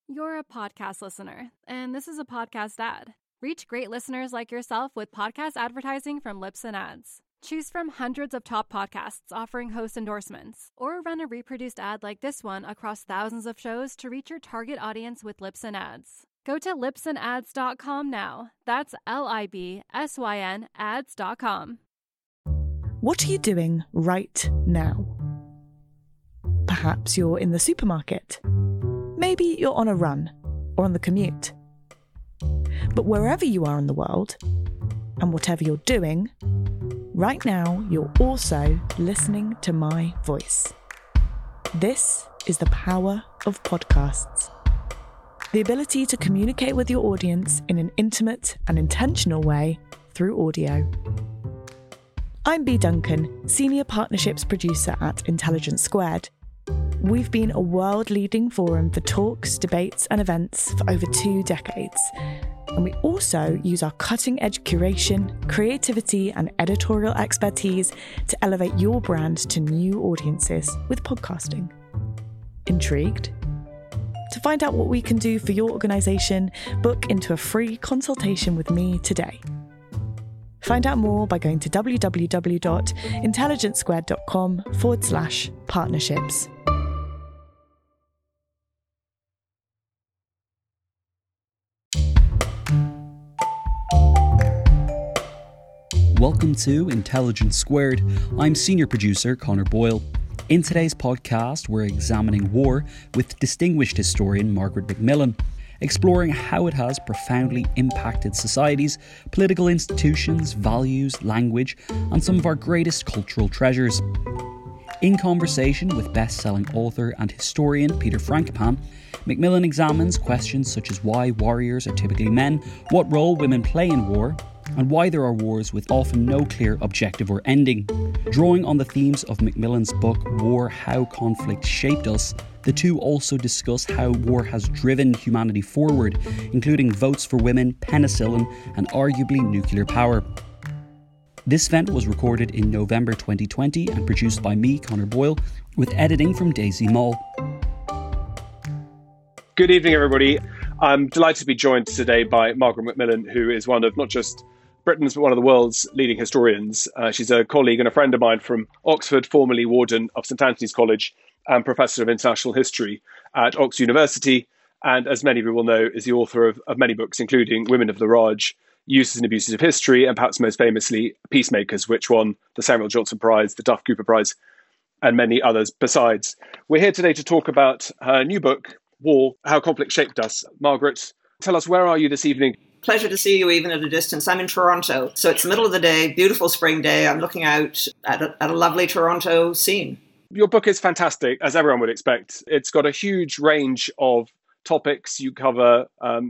You're a podcast listener, and this is a podcast ad. Reach great listeners like yourself with podcast advertising from Libsyn Ads. Choose from hundreds of top podcasts offering host endorsements, or run a reproduced ad like this one across thousands of shows to reach your target audience with Libsyn Ads. Go to libsynads.com now. That's LIBSYN ads.com. What are you doing right now? Perhaps you're in the supermarket. Maybe you're on a run or on the commute. But wherever you are in the world, and whatever you're doing, right now you're also listening to my voice. This is the power of podcasts. The ability to communicate with your audience in an intimate and intentional way through audio. I'm Bea Duncan, Senior Partnerships Producer at Intelligence Squared. We've been a world-leading forum for talks, debates and events for over 2 decades. And we also use our cutting-edge curation, creativity and editorial expertise to elevate your brand to new audiences with podcasting. Intrigued? To find out what we can do for your organisation, book into a free consultation with me today. Find out more by going to www.intelligencesquared.com/partnerships. Welcome to Intelligence Squared. I'm Senior Producer Connor Boyle. In today's podcast, we're examining war with distinguished historian Margaret Macmillan, exploring how it has profoundly impacted societies, political institutions, values, language, and some of our greatest cultural treasures. In conversation with best-selling author and historian Peter Frankopan, Macmillan examines questions such as why warriors are typically men, what role women play in war, and why there are wars with often no clear objective or ending. Drawing on the themes of Macmillan's book War: How Conflict Shaped Us, the two also discuss how war has driven humanity forward, including votes for women, penicillin, and arguably nuclear power. This event was recorded in November 2020 and produced by me, Connor Boyle, with editing from Daisy Moll. Good evening, everybody. I'm delighted to be joined today by Margaret Macmillan, who is one of not just Britain's but one of the world's leading historians. She's a colleague and a friend of mine from Oxford, formerly warden of St Antony's College and professor of international history at Oxford University. And as many of you will know, is the author of many books, including Women of the Raj, Uses and Abuses of History, and perhaps most famously, Peacemakers, which won the Samuel Johnson Prize, the Duff Cooper Prize, and many others besides. We're here today to talk about her new book, War: How Conflict Shaped Us. Margaret, tell us, where are you this evening? Pleasure to see you even at a distance. I'm in Toronto. So it's the middle of the day, beautiful spring day. I'm looking out at a lovely Toronto scene. Your book is fantastic, as everyone would expect. It's got a huge range of topics. You cover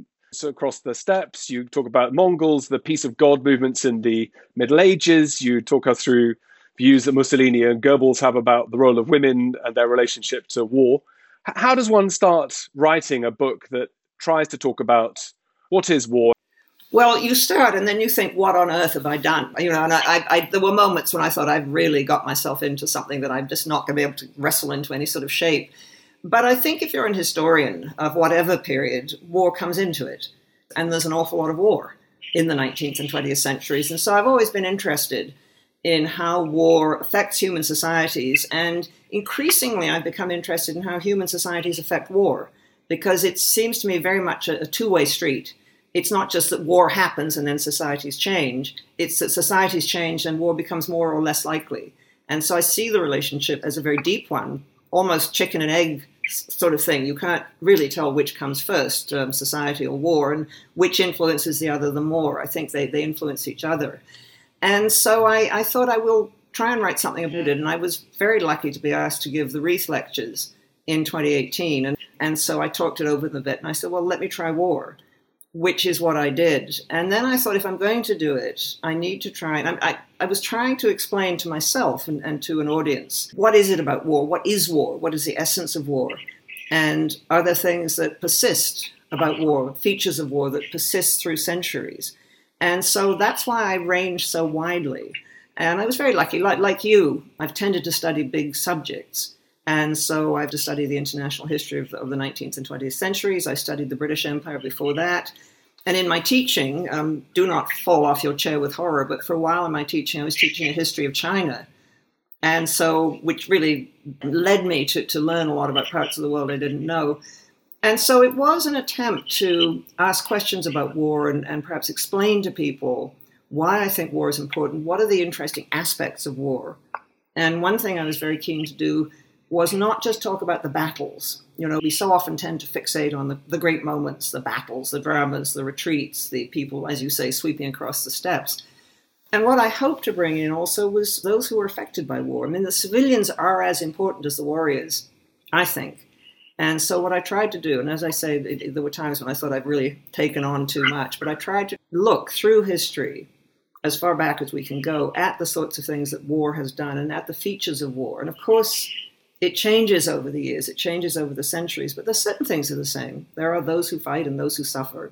across the steppes. You talk about Mongols, the peace of God movements in the Middle Ages. You talk us through views that Mussolini and Goebbels have about the role of women and their relationship to war. How does one start writing a book that tries to talk about what is war? Well, you start and then you think, what on earth have I done? You know, and there were moments when I thought I've really got myself into something that I'm just not going to be able to wrestle into any sort of shape. But I think if you're an historian of whatever period, war comes into it. And there's an awful lot of war in the 19th and 20th centuries. And so I've always been interested in how war affects human societies. And increasingly, I've become interested in how human societies affect war, because it seems to me very much a two-way street. It's not just that war happens and then societies change. It's that societies change and war becomes more or less likely. And so I see the relationship as a very deep one, almost chicken and egg sort of thing. You can't really tell which comes first, society or war, and which influences the other the more. I think they influence each other. And so I thought I will try and write something about it. And I was very lucky to be asked to give the Reith Lectures in 2018. And so I talked it over a bit and I said, well, let me try war, which is what I did. And then I thought, if I'm going to do it, I need to try. And I was trying to explain to myself and to an audience, what is it about war? What is war? What is the essence of war? And are there things that persist about war, features of war that persist through centuries? And so that's why I range so widely. And I was very lucky. Like you, I've tended to study big subjects. And so I have to study the international history of the 19th and 20th centuries. I studied the British Empire before that. And in my teaching, do not fall off your chair with horror, but for a while in my teaching, I was teaching a history of China. And so, which really led me to learn a lot about parts of the world I didn't know. And so it was an attempt to ask questions about war and perhaps explain to people why I think war is important. What are the interesting aspects of war? And one thing I was very keen to do was not just talk about the battles. You know, we so often tend to fixate on the great moments, the battles, the dramas, the retreats, the people, as you say, sweeping across the steppes. And what I hoped to bring in also was those who were affected by war. I mean, the civilians are as important as the warriors, I think. And so what I tried to do, and as I say, there were times when I thought I'd really taken on too much, but I tried to look through history as far back as we can go at the sorts of things that war has done and at the features of war. And of course, it changes over the years, it changes over the centuries, but there's certain things that are the same. There are those who fight and those who suffer.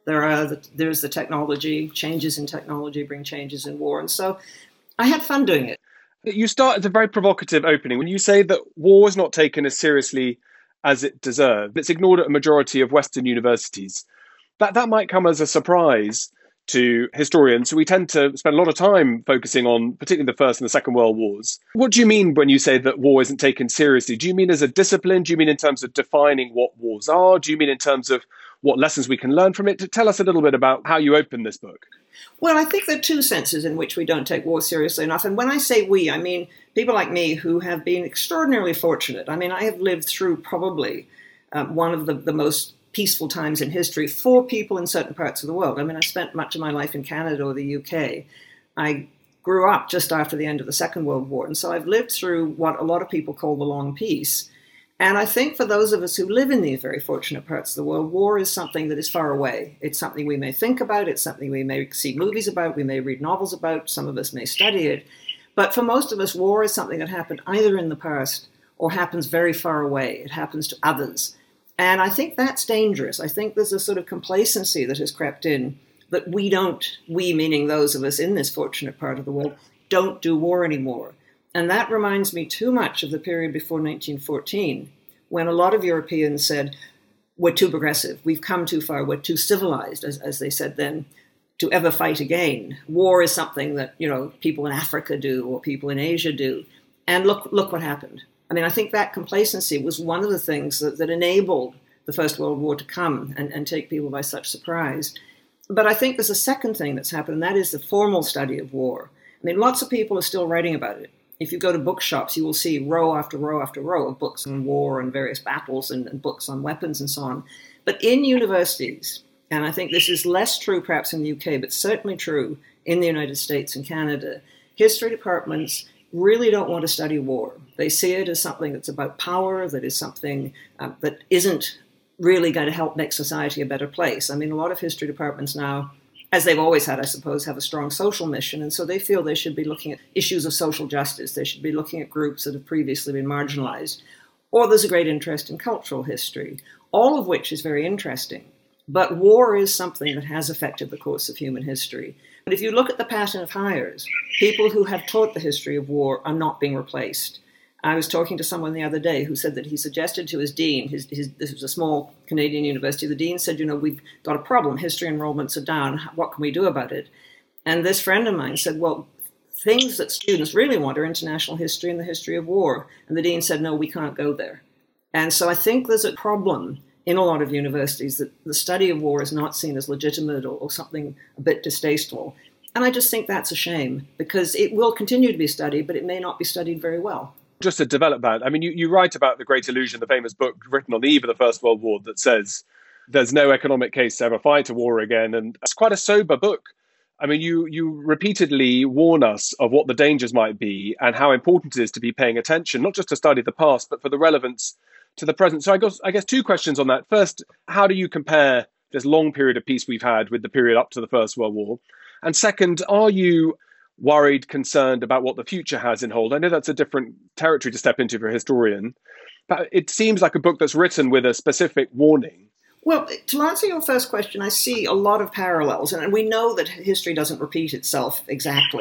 There's the technology, changes in technology bring changes in war. And so I had fun doing it. You start at a very provocative opening when you say that war is not taken as seriously as it deserved. It's ignored at a majority of Western universities. That might come as a surprise to historians who we tend to spend a lot of time focusing on, particularly the First and the Second World Wars. What do you mean when you say that war isn't taken seriously? Do you mean as a discipline? Do you mean in terms of defining what wars are? Do you mean in terms of what lessons we can learn from it? Tell us a little bit about how you open this book. Well, I think there are two senses in which we don't take war seriously enough. And when I say we, I mean people like me who have been extraordinarily fortunate. I mean, I have lived through probably one of the most peaceful times in history for people in certain parts of the world. I mean, I spent much of my life in Canada or the UK. I grew up just after the end of the Second World War. And so I've lived through what a lot of people call the long peace. And I think for those of us who live in these very fortunate parts of the world, war is something that is far away. It's something we may think about. It's something we may see movies about. We may read novels about. Some of us may study it. But for most of us, war is something that happened either in the past or happens very far away. It happens to others. And I think that's dangerous. I think there's a sort of complacency that has crept in that we meaning those of us in this fortunate part of the world, don't do war anymore. And that reminds me too much of the period before 1914, when a lot of Europeans said, we're too progressive, we've come too far, we're too civilized, as they said then, to ever fight again. War is something that, you know, people in Africa do or people in Asia do. And look what happened. I mean, I think that complacency was one of the things that enabled the First World War to come and take people by such surprise. But I think there's a second thing that's happened, and that is the formal study of war. I mean, lots of people are still writing about it. If you go to bookshops, you will see row after row after row of books on war and various battles and books on weapons and so on. But in universities, and I think this is less true perhaps in the UK, but certainly true in the United States and Canada, history departments really don't want to study war. They see it as something that's about power, that is something that isn't really going to help make society a better place. I mean, a lot of history departments now, as they've always had, I suppose, have a strong social mission, and so they feel they should be looking at issues of social justice. They should be looking at groups that have previously been marginalized. Or there's a great interest in cultural history, all of which is very interesting. But war is something that has affected the course of human history. But if you look at the pattern of hires, people who have taught the history of war are not being replaced. I was talking to someone the other day who said that he suggested to his dean, this was a small Canadian university, the dean said, you know, we've got a problem, history enrollments are down, what can we do about it? And this friend of mine said, well, things that students really want are international history and the history of war. And the dean said, no, we can't go there. And so I think there's a problem in a lot of universities that the study of war is not seen as legitimate or something a bit distasteful. And I just think that's a shame, because it will continue to be studied, but it may not be studied very well. Just to develop that, I mean, you write about The Great Illusion, the famous book written on the eve of the First World War that says there's no economic case to ever fight a war again. And it's quite a sober book. I mean, you repeatedly warn us of what the dangers might be and how important it is to be paying attention, not just to study the past, but for the relevance to the present. So I guess two questions on that. First, how do you compare this long period of peace we've had with the period up to the First World War? And second, are you worried, concerned about what the future has in hold? I know that's a different territory to step into for a historian, but it seems like a book that's written with a specific warning. Well, to answer your first question, I see a lot of parallels, and we know that history doesn't repeat itself exactly.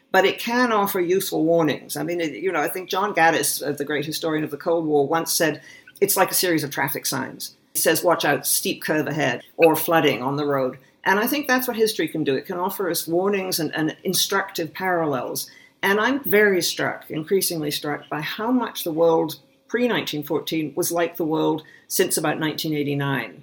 but it can offer useful warnings. I mean, I think John Gaddis, the great historian of the Cold War, once said it's like a series of traffic signs. It says, watch out, steep curve ahead, or flooding on the road. And I think that's what history can do. It can offer us warnings and instructive parallels. And I'm increasingly struck by how much the world pre-1914 was like the world since about 1989.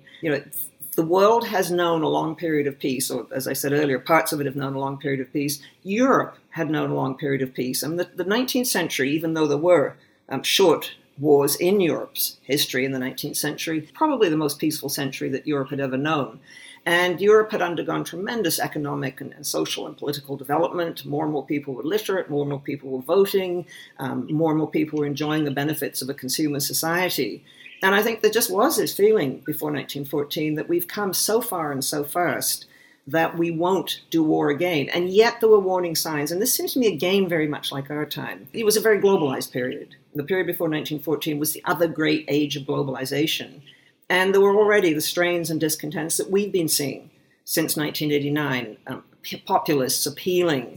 The world has known a long period of peace, or as I said earlier, parts of it have known a long period of peace. Europe had known a long period of peace. I mean, the 19th century, even though there were short wars in Europe's history in the 19th century, probably the most peaceful century that Europe had ever known. And Europe had undergone tremendous economic and social and political development. More and more people were literate, more and more people were voting, more and more people were enjoying the benefits of a consumer society. And I think there just was this feeling before 1914 that we've come so far and so fast that we won't do war again. And yet there were warning signs. And this seems to me again very much like our time. It was a very globalized period. The period before 1914 was the other great age of globalization. And there were already the strains and discontents that we've been seeing since 1989. Populists appealing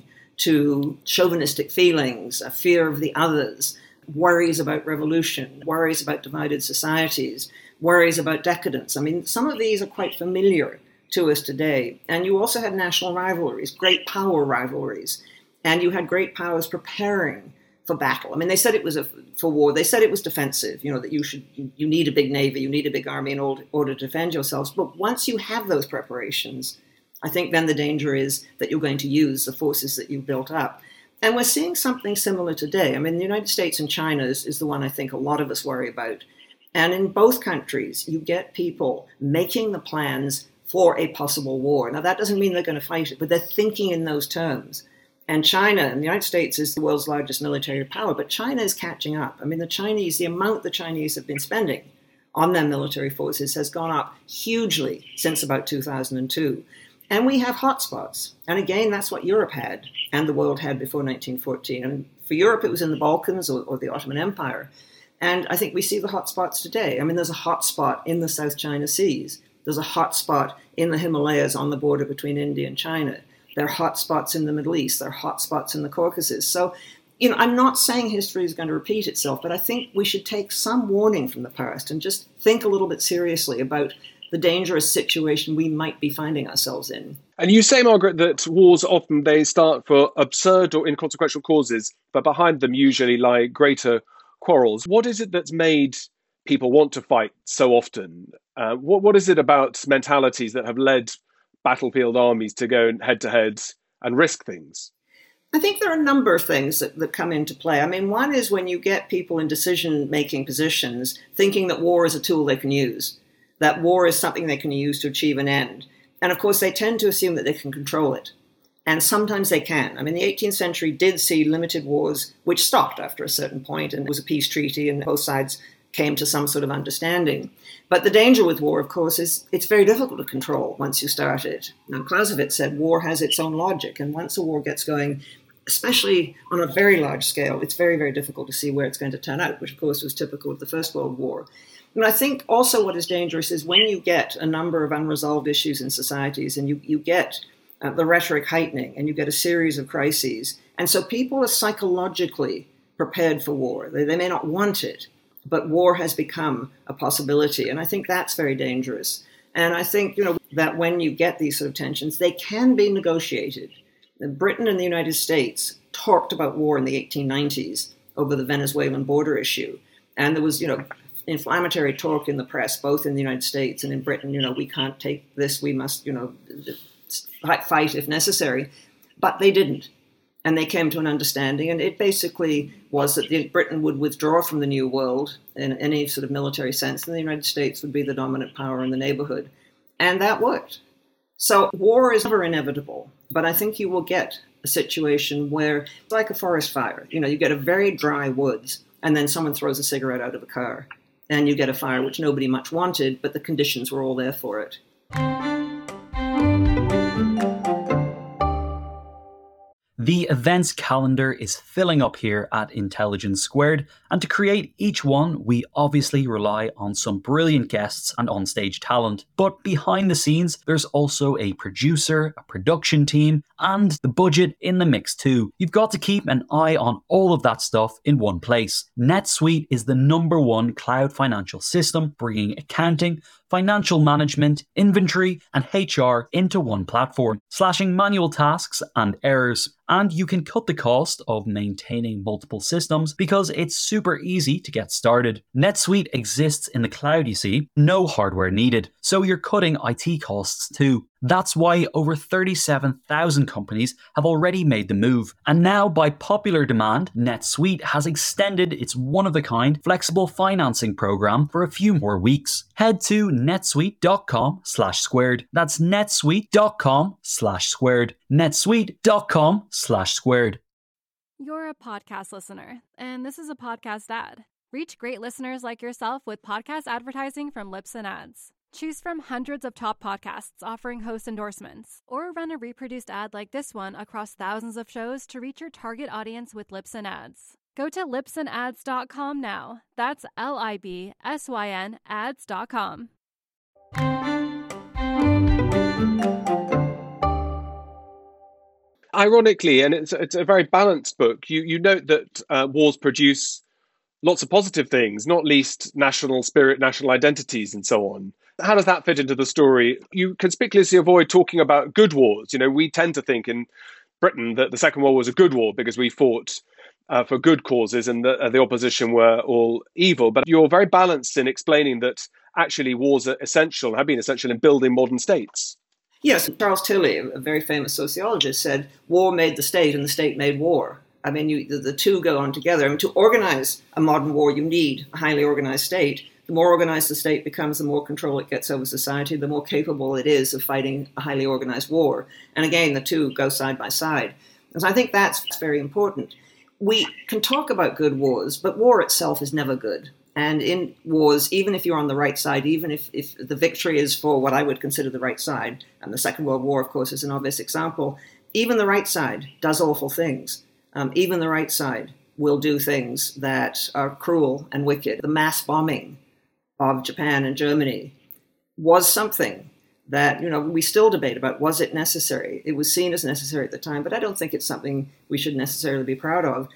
to chauvinistic feelings, a fear of the others, worries about revolution, worries about divided societies, worries about decadence. I mean, some of these are quite familiar to us today. And you also had national rivalries, great power rivalries. And you had great powers preparing for battle. I mean, they said it was for war. They said it was defensive, that you need a big navy, you need a big army in order to defend yourselves. But once you have those preparations, I think then the danger is that you're going to use the forces that you've built up. And we're seeing something similar today. I mean, the United States and China is the one I think a lot of us worry about. And in both countries, you get people making the plans for a possible war. Now, that doesn't mean they're going to fight it, but they're thinking in those terms. And China and the United States is the world's largest military power, but China is catching up. I mean, the amount the Chinese have been spending on their military forces has gone up hugely since about 2002. And we have hotspots. And again, that's what Europe had and the world had before 1914. And for Europe, it was in the Balkans or the Ottoman Empire. And I think we see the hotspots today. I mean, there's a hotspot in the South China Seas. There's a hotspot in the Himalayas on the border between India and China. There are hotspots in the Middle East. There are hotspots in the Caucasus. So, I'm not saying history is going to repeat itself, but I think we should take some warning from the past and just think a little bit seriously about the dangerous situation we might be finding ourselves in. And you say, Margaret, that wars often they start for absurd or inconsequential causes, but behind them usually lie greater quarrels. What is it that's made people want to fight so often? What is it about mentalities that have led battlefield armies to go head to head and risk things? I think there are a number of things that come into play. I mean, one is when you get people in decision-making positions thinking that war is a tool they can use, that war is something they can use to achieve an end. And of course, they tend to assume that they can control it. And sometimes they can. I mean, the 18th century did see limited wars, which stopped after a certain point, and it was a peace treaty, and both sides came to some sort of understanding. But the danger with war, of course, is it's very difficult to control once you start it. Now, Clausewitz said war has its own logic, and once a war gets going, especially on a very large scale, it's very, very difficult to see where it's going to turn out, which, of course, was typical of the First World War. And I think also what is dangerous is when you get a number of unresolved issues in societies and you get the rhetoric heightening and you get a series of crises. And so people are psychologically prepared for war. They may not want it, but war has become a possibility. And I think that's very dangerous. And I think, that when you get these sort of tensions, they can be negotiated. Britain and the United States talked about war in the 1890s over the Venezuelan border issue. And there was, inflammatory talk in the press, both in the United States and in Britain, we can't take this, we must, fight if necessary. But they didn't. And they came to an understanding, and it basically was that Britain would withdraw from the New World in any sort of military sense, and the United States would be the dominant power in the neighborhood. And that worked. So war is never inevitable, but I think you will get a situation where it's like a forest fire. You get a very dry woods, and then someone throws a cigarette out of a car, and you get a fire which nobody much wanted, but the conditions were all there for it. The events calendar is filling up here at Intelligence Squared, and to create each one, we obviously rely on some brilliant guests and onstage talent. But behind the scenes, there's also a producer, a production team, and the budget in the mix too. You've got to keep an eye on all of that stuff in one place. NetSuite is the #1 cloud financial system, bringing accounting, financial management, inventory, and HR into one platform, slashing manual tasks and errors. And you can cut the cost of maintaining multiple systems because it's super easy to get started. NetSuite exists in the cloud, you see, no hardware needed, so you're cutting IT costs too. That's why over 37,000 companies have already made the move. And now, by popular demand, NetSuite has extended its one-of-a-kind flexible financing program for a few more weeks. Head to netsuite.com/squared. That's netsuite.com/squared. netsuite.com/squared. You're a podcast listener, and this is a podcast ad. Reach great listeners like yourself with podcast advertising from Libsyn Ads. Choose from hundreds of top podcasts offering host endorsements, or run a reproduced ad like this one across thousands of shows to reach your target audience with Libsyn Ads. Go to libsynads.com now. That's LIBSYN ads.com. Ironically, and it's a very balanced book, you note that wars produce lots of positive things, not least national spirit, national identities, and so on. How does that fit into the story? You conspicuously avoid talking about good wars. You know, we tend to think in Britain that the Second World War was a good war because we fought for good causes and the opposition were all evil. But you're very balanced in explaining that actually wars are essential, have been essential in building modern states. Yes, Charles Tilly, a very famous sociologist, said war made the state and the state made war. I mean, the two go on together. I mean, to organize a modern war, you need a highly organized state. The more organized the state becomes, the more control it gets over society, the more capable it is of fighting a highly organized war. And again, the two go side by side. And so I think that's very important. We can talk about good wars, but war itself is never good. And in wars, even if you're on the right side, even if the victory is for what I would consider the right side, and the Second World War, of course, is an obvious example, even the right side does awful things. Even the right side will do things that are cruel and wicked. The mass bombing of Japan and Germany was something that, we still debate about. Was it necessary? It was seen as necessary at the time, but I don't think it's something we should necessarily be proud of.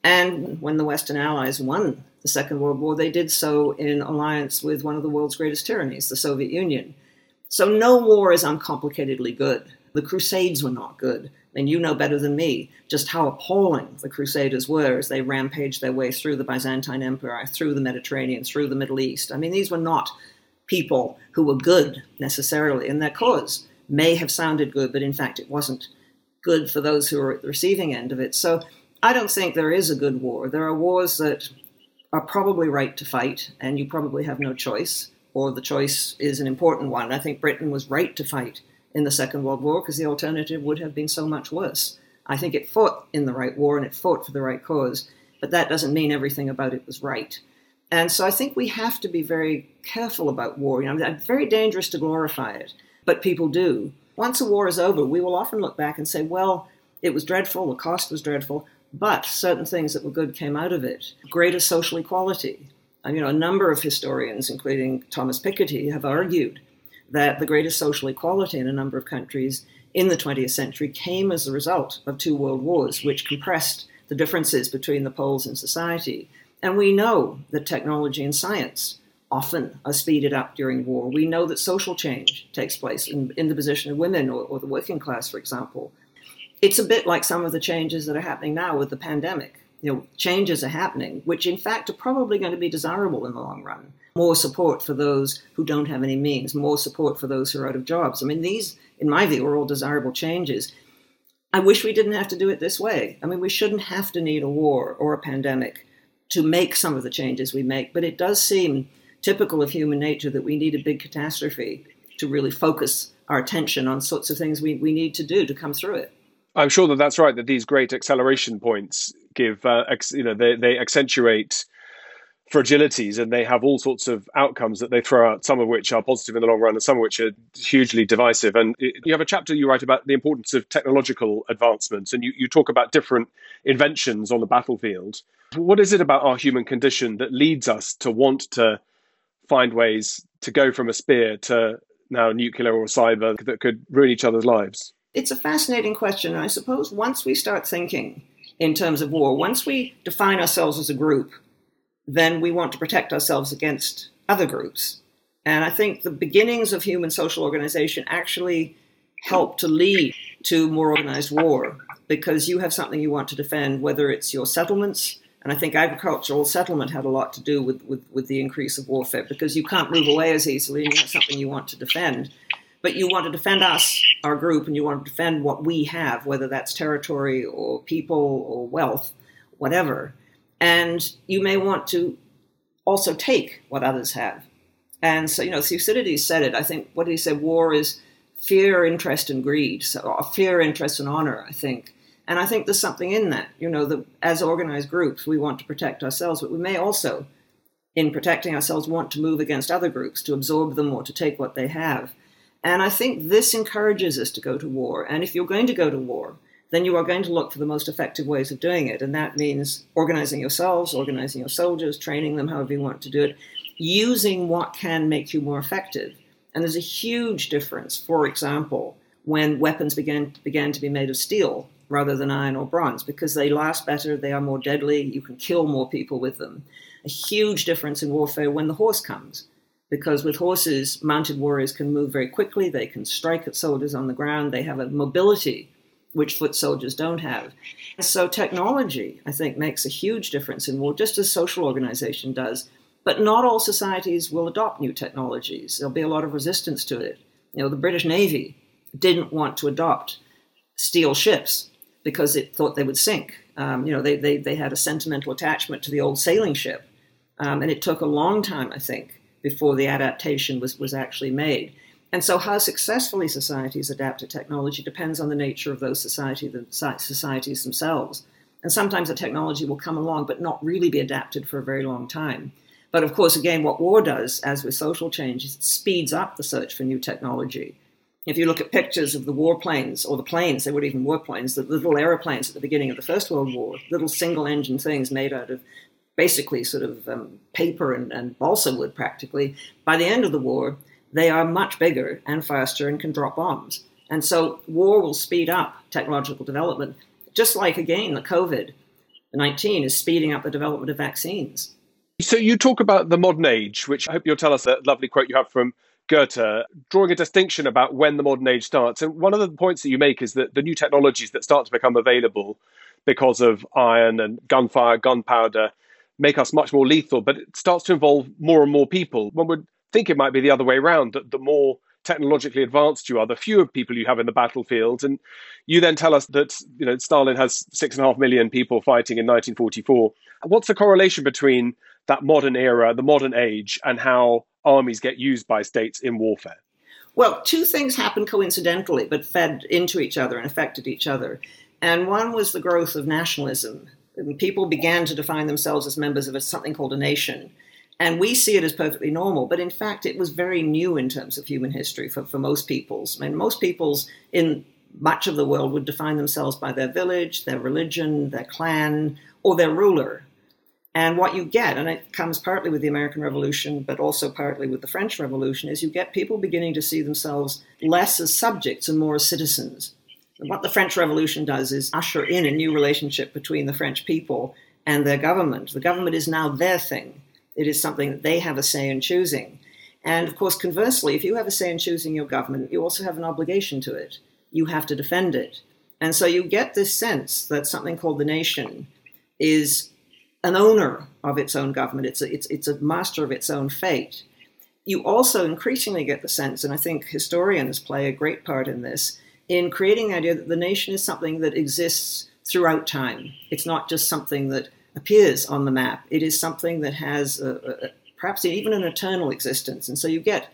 And when the Western Allies won the Second World War, they did so in alliance with one of the world's greatest tyrannies, the Soviet Union. So no war is uncomplicatedly good. The Crusades were not good. And you know better than me just how appalling the Crusaders were as they rampaged their way through the Byzantine Empire, through the Mediterranean, through the Middle East. I mean, these were not people who were good necessarily, and their cause may have sounded good, but in fact it wasn't good for those who were at the receiving end of it. So I don't think there is a good war. There are wars that are probably right to fight, and you probably have no choice, or the choice is an important one. I think Britain was right to fight in the Second World War because the alternative would have been so much worse. I think it fought in the right war and it fought for the right cause, but that doesn't mean everything about it was right. And so I think we have to be very careful about war. It's very dangerous to glorify it, but people do. Once a war is over, we will often look back and say, well, it was dreadful, the cost was dreadful, but certain things that were good came out of it. Greater social equality. A number of historians, including Thomas Piketty, have argued that the greatest social equality in a number of countries in the 20th century came as a result of two world wars, which compressed the differences between the poles in society. And we know that technology and science often are speeded up during war. We know that social change takes place in the position of women or the working class, for example. It's a bit like some of the changes that are happening now with the pandemic. Changes are happening, which in fact are probably going to be desirable in the long run. More support for those who don't have any means, more support for those who are out of jobs. I mean, these, in my view, are all desirable changes. I wish we didn't have to do it this way. I mean, we shouldn't have to need a war or a pandemic to make some of the changes we make, but it does seem typical of human nature that we need a big catastrophe to really focus our attention on sorts of things we need to do to come through it. I'm sure that that's right, that these great acceleration points give, they accentuate fragilities, and they have all sorts of outcomes that they throw out, some of which are positive in the long run and some of which are hugely divisive. And you have a chapter you write about the importance of technological advancements, and you talk about different inventions on the battlefield. What is it about our human condition that leads us to want to find ways to go from a spear to now nuclear or cyber that could ruin each other's lives? It's a fascinating question. And I suppose once we start thinking in terms of war, once we define ourselves as a group, then we want to protect ourselves against other groups. And I think the beginnings of human social organization actually help to lead to more organized war, because you have something you want to defend, whether it's your settlements. And I think agricultural settlement had a lot to do with the increase of warfare, because you can't move away as easily and you have something you want to defend. But you want to defend us, our group, and you want to defend what we have, whether that's territory or people or wealth, whatever. And you may want to also take what others have. And so, Thucydides said it. I think what he said, war is fear, interest, and greed. So fear, interest, and honor, I think. And I think there's something in that. As organized groups, we want to protect ourselves, but we may also, in protecting ourselves, want to move against other groups, to absorb them or to take what they have. And I think this encourages us to go to war. And if you're going to go to war, then you are going to look for the most effective ways of doing it. And that means organizing yourselves, organizing your soldiers, training them however you want to do it, using what can make you more effective. And there's a huge difference, for example, when weapons began to be made of steel rather than iron or bronze, because they last better, they are more deadly, you can kill more people with them. A huge difference in warfare when the horse comes, because with horses, mounted warriors can move very quickly, they can strike at soldiers on the ground, they have a mobility which foot soldiers don't have. So technology, I think, makes a huge difference in war, just as social organization does. But not all societies will adopt new technologies. There'll be a lot of resistance to it. The British Navy didn't want to adopt steel ships because it thought they would sink. They had a sentimental attachment to the old sailing ship. And it took a long time, I think, before the adaptation was actually made. And so how successfully societies adapt to technology depends on the nature of those societies themselves. And sometimes the technology will come along but not really be adapted for a very long time. But of course, again, what war does, as with social change, is it speeds up the search for new technology. If you look at pictures of the warplanes, or the planes, they weren't even warplanes, the little aeroplanes at the beginning of the First World War, little single-engine things made out of basically sort of paper and balsa wood practically, by the end of the war, they are much bigger and faster and can drop bombs. And so war will speed up technological development, just like, again, the COVID-19 is speeding up the development of vaccines. So you talk about the modern age, which I hope you'll tell us a lovely quote you have from Goethe, drawing a distinction about when the modern age starts. And one of the points that you make is that the new technologies that start to become available because of iron and gunfire, gunpowder, make us much more lethal, but it starts to involve more and more people. One would think it might be the other way around, that the more technologically advanced you are, the fewer people you have in the battlefield. And you then tell us that Stalin has 6.5 million people fighting in 1944. What's the correlation between that modern era, the modern age, and how armies get used by states in warfare? Well, two things happened coincidentally, but fed into each other and affected each other. And one was the growth of nationalism. People began to define themselves as members of something called a nation. And we see it as perfectly normal, but in fact, it was very new in terms of human history for most peoples. I mean, most peoples in much of the world would define themselves by their village, their religion, their clan, or their ruler. And what you get, and it comes partly with the American Revolution, but also partly with the French Revolution, is you get people beginning to see themselves less as subjects and more as citizens. And what the French Revolution does is usher in a new relationship between the French people and their government. The government is now their thing. It is something that they have a say in choosing. And of course, conversely, if you have a say in choosing your government, you also have an obligation to it. You have to defend it. And so you get this sense that something called the nation is an owner of its own government. It's a master of its own fate. You also increasingly get the sense, and I think historians play a great part in this, in creating the idea that the nation is something that exists throughout time. It's not just something that appears on the map. It is something that has perhaps even an eternal existence. And so you get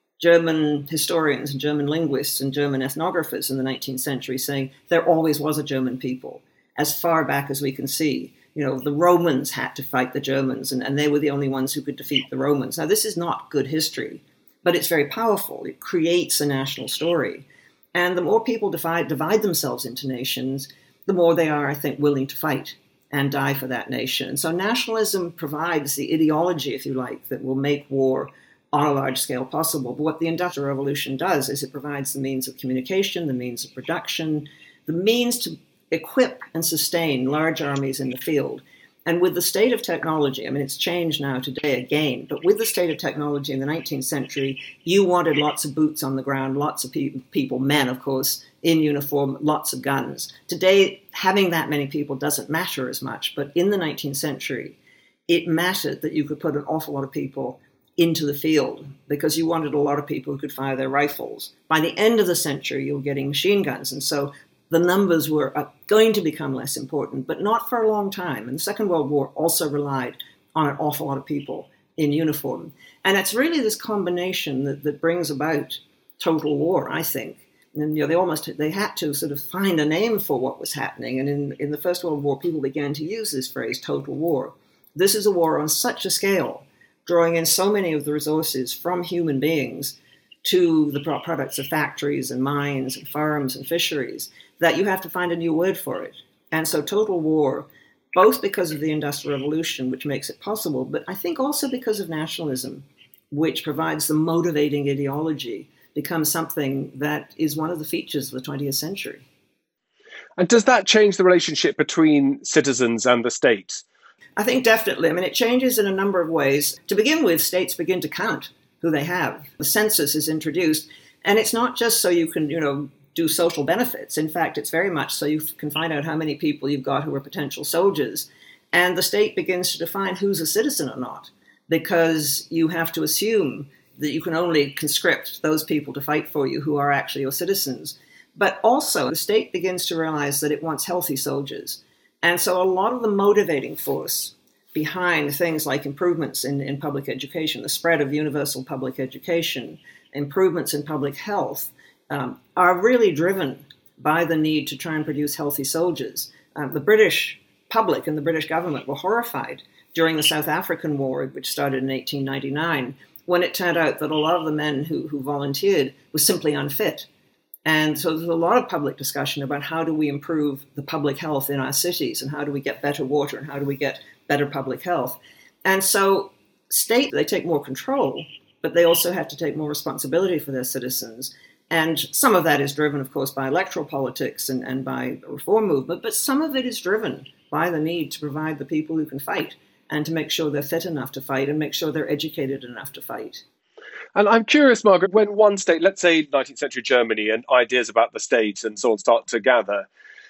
German historians and German linguists and German ethnographers in the 19th century saying there always was a German people, as far back as we can see. the Romans had to fight the Germans, and they were the only ones who could defeat the Romans. Now, this is not good history, but it's very powerful. It creates a national story. And the more people divide themselves into nations, the more they are, I think, willing to fight and die for that nation. And so nationalism provides the ideology, if you like, that will make war on a large scale possible. But what the Industrial Revolution does is it provides the means of communication, the means of production, the means to equip and sustain large armies in the field. And with the state of technology, I mean, it's changed now today again, but with the state of technology in the 19th century, you wanted lots of boots on the ground, lots of people, men, of course, in uniform, lots of guns. Today, having that many people doesn't matter as much, but in the 19th century, it mattered that you could put an awful lot of people into the field because you wanted a lot of people who could fire their rifles. By the end of the century, you were getting machine guns, and so the numbers were going to become less important, but not for a long time. And the Second World War also relied on an awful lot of people in uniform. And it's really this combination that brings about total war, I think. And they had to sort of find a name for what was happening. And in the First World War, people began to use this phrase, total war. This is a war on such a scale, drawing in so many of the resources from human beings to the products of factories and mines and farms and fisheries, that you have to find a new word for it. And so total war, both because of the Industrial Revolution, which makes it possible, but I think also because of nationalism, which provides the motivating ideology, becomes something that is one of the features of the 20th century. And does that change the relationship between citizens and the state? I think definitely. I mean, it changes in a number of ways. To begin with, states begin to count who they have. The census is introduced, and it's not just so you can, do social benefits. In fact, it's very much so you can find out how many people you've got who are potential soldiers. And the state begins to define who's a citizen or not, because you have to assume that you can only conscript those people to fight for you who are actually your citizens. But also, the state begins to realize that it wants healthy soldiers. And so a lot of the motivating force behind things like improvements in public education, the spread of universal public education, improvements in public health, are really driven by the need to try and produce healthy soldiers. The British public and the British government were horrified during the South African War, which started in 1899, when it turned out that a lot of the men who volunteered were simply unfit. And so there's a lot of public discussion about how do we improve the public health in our cities, and how do we get better water, and how do we get better public health. And so state, they take more control, but they also have to take more responsibility for their citizens. And some of that is driven, of course, by electoral politics and by the reform movement, but some of it is driven by the need to provide the people who can fight and to make sure they're fit enough to fight and make sure they're educated enough to fight. And I'm curious, Margaret, when one state, let's say 19th century Germany, and ideas about the state and so on start to gather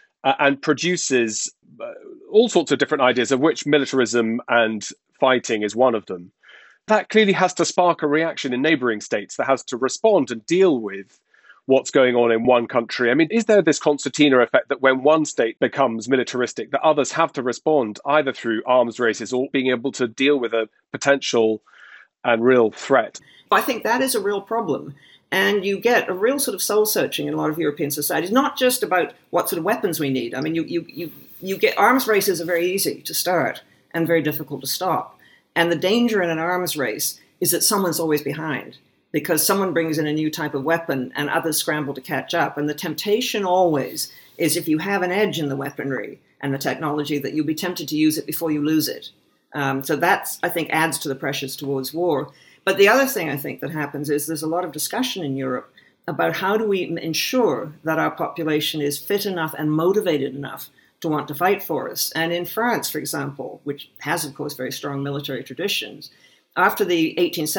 and produces all sorts of different ideas, of which militarism and fighting is one of them, that clearly has to spark a reaction in neighbouring states that has to respond and deal with what's going on in one country. I mean, is there this concertina effect that when one state becomes militaristic, that others have to respond either through arms races or being able to deal with a potential and real threat? I think that is a real problem. And you get a real sort of soul searching in a lot of European societies, not just about what sort of weapons we need. I mean, you get arms races are very easy to start and very difficult to stop. And the danger in an arms race is that someone's always behind, because someone brings in a new type of weapon and others scramble to catch up. And the temptation always is, if you have an edge in the weaponry and the technology, that you'll be tempted to use it before you lose it. So that's, I think, adds to the pressures towards war. But the other thing I think that happens is there's a lot of discussion in Europe about how do we ensure that our population is fit enough and motivated enough to want to fight for us. And in France, for example, which has, of course, very strong military traditions, after the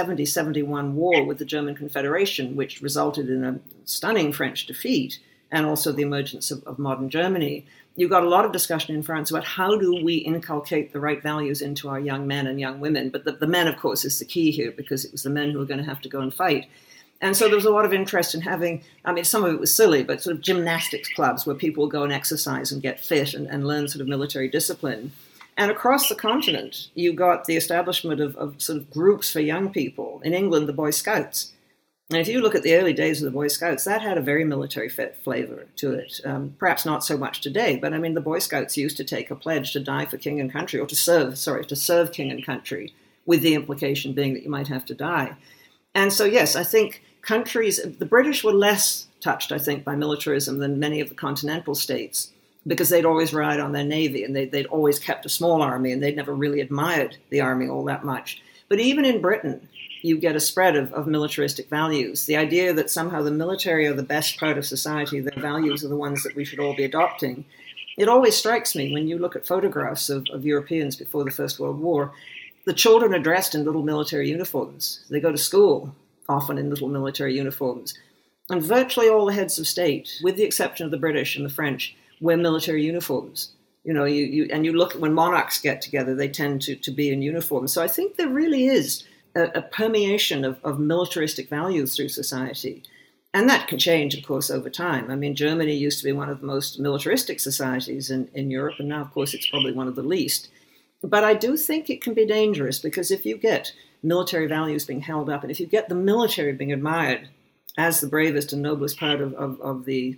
1870-71 war with the German Confederation, which resulted in a stunning French defeat and also the emergence of modern Germany, you got a lot of discussion in France about how do we inculcate the right values into our young men and young women. But the men, of course, is the key here, because it was the men who were going to have to go and fight. And so there was a lot of interest in having, I mean, some of it was silly, but sort of gymnastics clubs where people would go and exercise and get fit and learn sort of military discipline. And across the continent, you got the establishment of sort of groups for young people. In England, the Boy Scouts. And if you look at the early days of the Boy Scouts, that had a very military flavor to it. Perhaps not so much today, but I mean, the Boy Scouts used to take a pledge to die for king and country, or to serve king and country, with the implication being that you might have to die. And so, yes, I think the British were less touched, I think, by militarism than many of the continental states, because they'd always relied on their navy, and they'd always kept a small army, and they'd never really admired the army all that much. But even in Britain, you get a spread of militaristic values. The idea that somehow the military are the best part of society, their values are the ones that we should all be adopting. It always strikes me when you look at photographs of Europeans before the First World War, the children are dressed in little military uniforms. They go to school, often in little military uniforms. And virtually all the heads of state, with the exception of the British and the French, wear military uniforms. You know, you look at when monarchs get together, they tend to be in uniform. So I think there really is a permeation of militaristic values through society. And that can change, of course, over time. I mean, Germany used to be one of the most militaristic societies in Europe, and now, of course, it's probably one of the least. But I do think it can be dangerous, because if you get military values being held up, and if you get the military being admired as the bravest and noblest part of the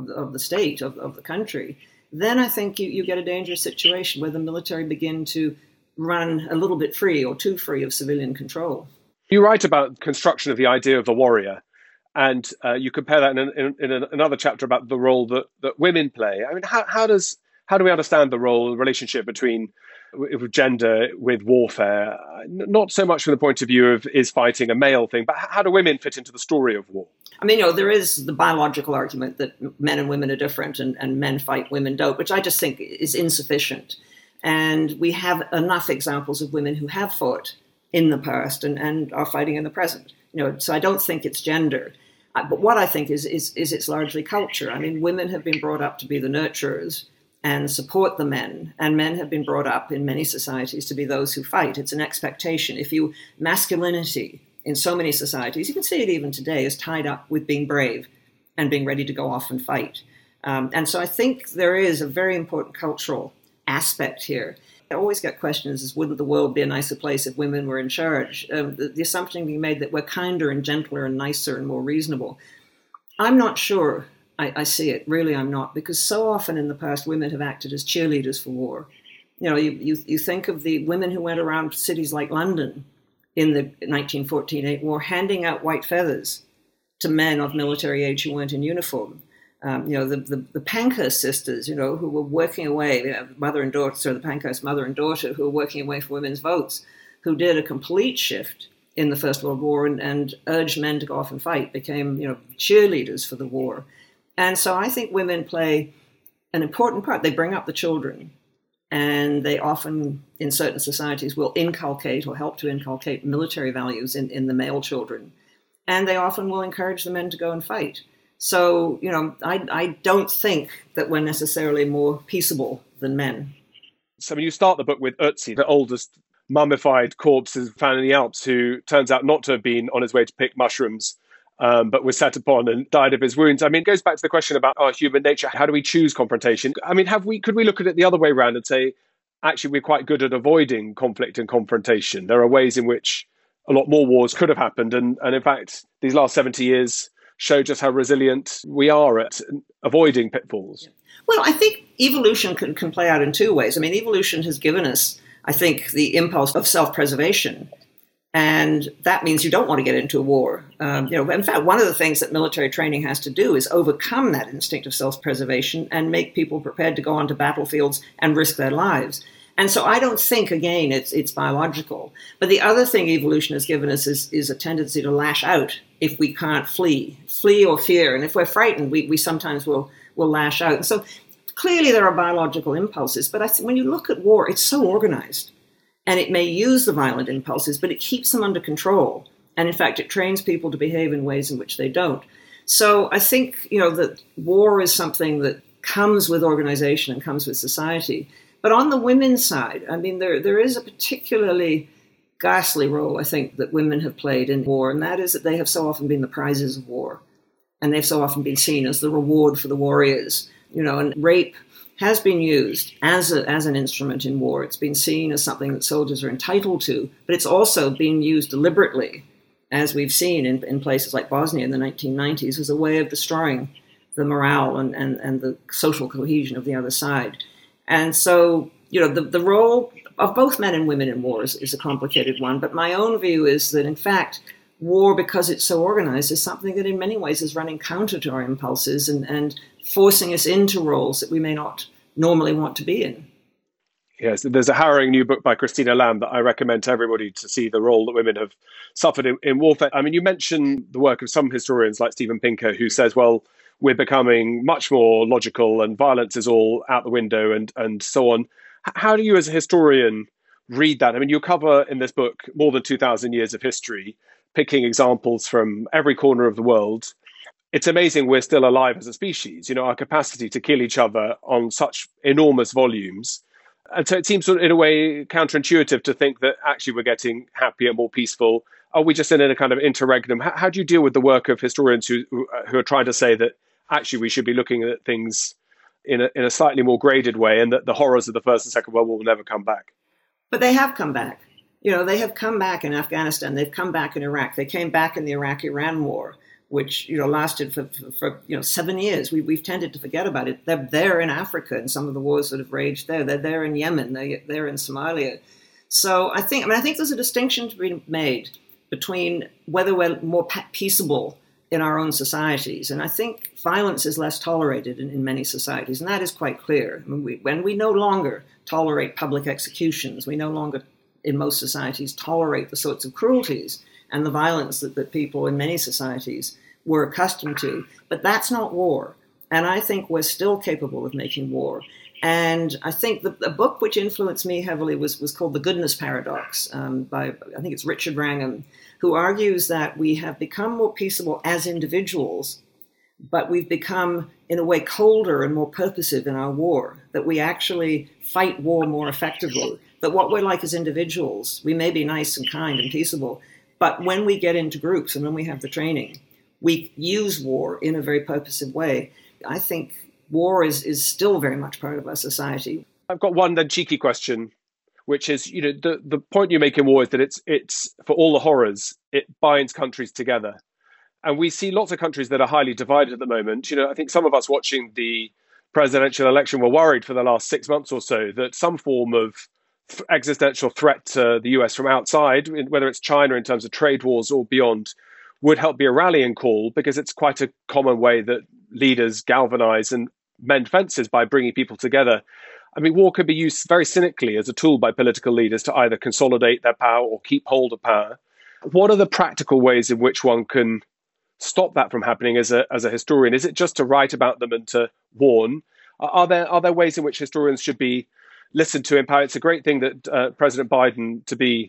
state, of the country, then I think you get a dangerous situation where the military begin to run a little bit free or too free of civilian control. You write about construction of the idea of the warrior, and you compare that in another chapter about the role that women play. I mean, how do we understand the role, the relationship between gender with warfare? Not so much from the point of view of is fighting a male thing, but how do women fit into the story of war? I mean, there is the biological argument that men and women are different, and men fight, women don't, which I just think is insufficient. And we have enough examples of women who have fought in the past and are fighting in the present. So I don't think it's gender. But what I think is it's largely culture. I mean, women have been brought up to be the nurturers and support the men, and men have been brought up in many societies to be those who fight. It's an expectation. Masculinity in so many societies, you can see it even today, is tied up with being brave and being ready to go off and fight. And so I think there is a very important cultural aspect here. I always get questions as, wouldn't the world be a nicer place if women were in charge? The assumption being made that we're kinder and gentler and nicer and more reasonable. I'm not sure I see it. Really, I'm not, because so often in the past, women have acted as cheerleaders for war. You think of the women who went around cities like London in the 1914-8 war, handing out white feathers to men of military age who weren't in uniform. The Pankhurst sisters, who were working away, mother and daughter, the Pankhurst mother and daughter, who were working away for women's votes, who did a complete shift in the First World War and urged men to go off and fight, became, cheerleaders for the war. And so I think women play an important part. They bring up the children, and they often, in certain societies, will inculcate or help to inculcate military values in the male children. And they often will encourage the men to go and fight. So, I don't think that we're necessarily more peaceable than men. So you start the book with Ötzi, the oldest mummified corpse found in the Alps, who turns out not to have been on his way to pick mushrooms, but was set upon and died of his wounds. I mean, it goes back to the question about our human nature. How do we choose confrontation? I mean, could we look at it the other way around and say, actually, we're quite good at avoiding conflict and confrontation? There are ways in which a lot more wars could have happened. And in fact, these last 70 years show just how resilient we are at avoiding pitfalls. Well, I think evolution can play out in two ways. I mean, evolution has given us, I think, the impulse of self-preservation. And that means you don't want to get into a war. In fact, one of the things that military training has to do is overcome that instinct of self-preservation and make people prepared to go onto battlefields and risk their lives. And so I don't think, again, it's biological. But the other thing evolution has given us is a tendency to lash out if we can't flee or fear. And if we're frightened, we sometimes will lash out. And so clearly there are biological impulses. But I think when you look at war, it's so organized. And it may use the violent impulses, but it keeps them under control. And in fact, it trains people to behave in ways in which they don't. So I think, that war is something that comes with organization and comes with society. But on the women's side, I mean, there is a particularly ghastly role, I think, that women have played in war, and that is that they have so often been the prizes of war, and they've so often been seen as the reward for the warriors. And rape has been used as an instrument in war. It's been seen as something that soldiers are entitled to, but it's also been used deliberately as we've seen in places like Bosnia in the 1990s, was a way of destroying the morale and the social cohesion of the other side. And so, the role of both men and women in war is a complicated one. But my own view is that, in fact, war, because it's so organized, is something that in many ways is running counter to our impulses and forcing us into roles that we may not normally want to be in. Yes, there's a harrowing new book by Christina Lamb that I recommend to everybody to see, the role that women have suffered in warfare. I mean, you mentioned the work of some historians like Steven Pinker, who says, well, we're becoming much more logical and violence is all out the window and so on. How do you as a historian read that? I mean, you cover in this book more than 2,000 years of history, picking examples from every corner of the world. It's amazing we're still alive as a species, our capacity to kill each other on such enormous volumes. And so it seems sort of in a way counterintuitive to think that actually we're getting happier, more peaceful. Are we just in a kind of interregnum? How do you deal with the work of historians who are trying to say that actually we should be looking at things in a slightly more graded way, and that the horrors of the First and Second World War will never come back? But they have come back. They have come back in Afghanistan. They've come back in Iraq. They came back in the Iraq-Iran war, which lasted for 7 years. We've tended to forget about it. They're there in Africa in some of the wars that have raged there. They're there in Yemen. They're in Somalia. So I think there's a distinction to be made between whether we're more peaceable in our own societies. And I think violence is less tolerated in many societies, and that is quite clear. I mean, when we no longer tolerate public executions, we no longer, in most societies, tolerate the sorts of cruelties and the violence that people in many societies were accustomed to. But that's not war. And I think we're still capable of making war. And I think the book which influenced me heavily was called The Goodness Paradox by, I think it's Richard Wrangham, who argues that we have become more peaceable as individuals, but we've become, in a way, colder and more purposive in our war, that we actually fight war more effectively, that what we're like as individuals, we may be nice and kind and peaceable, but when we get into groups and when we have the training, we use war in a very purposive way. I think war is still very much part of our society. I've got one then cheeky question, which is, the point you make in war is that it's for all the horrors, it binds countries together. And we see lots of countries that are highly divided at the moment. I think some of us watching the presidential election were worried for the last 6 months or so that some form of existential threat to the US from outside, whether it's China in terms of trade wars or beyond, would help be a rallying call, because it's quite a common way that leaders galvanize and mend fences by bringing people together. I mean, war could be used very cynically as a tool by political leaders to either consolidate their power or keep hold of power. What are the practical ways in which one can stop that from happening as a historian? Is it just to write about them and to warn? Are there ways in which historians should be listened to in power? It's a great thing that President Biden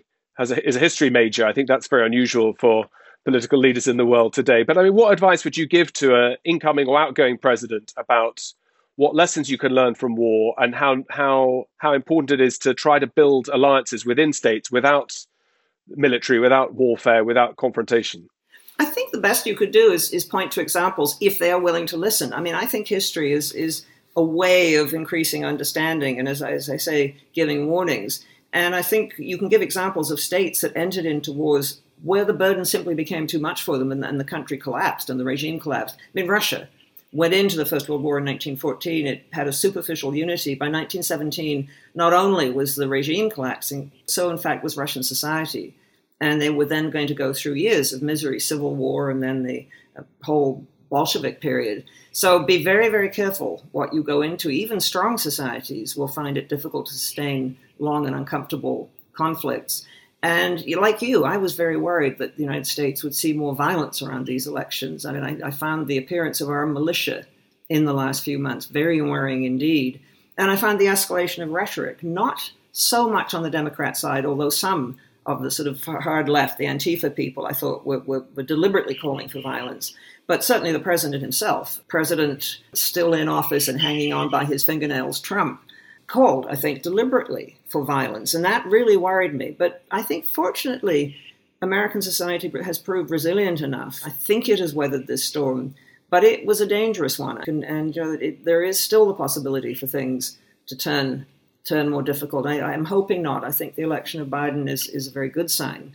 is a history major. I think that's very unusual for political leaders in the world today. But I mean, what advice would you give to an incoming or outgoing president about what lessons you can learn from war, and how important it is to try to build alliances within states without military, without warfare, without confrontation? I think the best you could do is point to examples if they are willing to listen. I mean, I think history is a way of increasing understanding and, as I say, giving warnings. And I think you can give examples of states that entered into wars where the burden simply became too much for them and the country collapsed and the regime collapsed. I mean, Russia went into the First World War in 1914. It had a superficial unity. By 1917, not only was the regime collapsing, so in fact was Russian society. And they were then going to go through years of misery, civil war, and then the whole Bolshevik period. So be very, very careful what you go into. Even strong societies will find it difficult to sustain long and uncomfortable conflicts. And like you, I was very worried that the United States would see more violence around these elections. I mean, I found the appearance of our militia in the last few months very worrying indeed. And I found the escalation of rhetoric, not so much on the Democrat side, although some of the sort of hard left, the Antifa people, I thought were deliberately calling for violence. But certainly the president himself, president still in office and hanging on by his fingernails, Trump, called, I think, deliberately for violence. And that really worried me. But I think, fortunately, American society has proved resilient enough. I think it has weathered this storm. But it was a dangerous one. And there is still the possibility for things to turn more difficult. I'm hoping not. I think the election of Biden is a very good sign.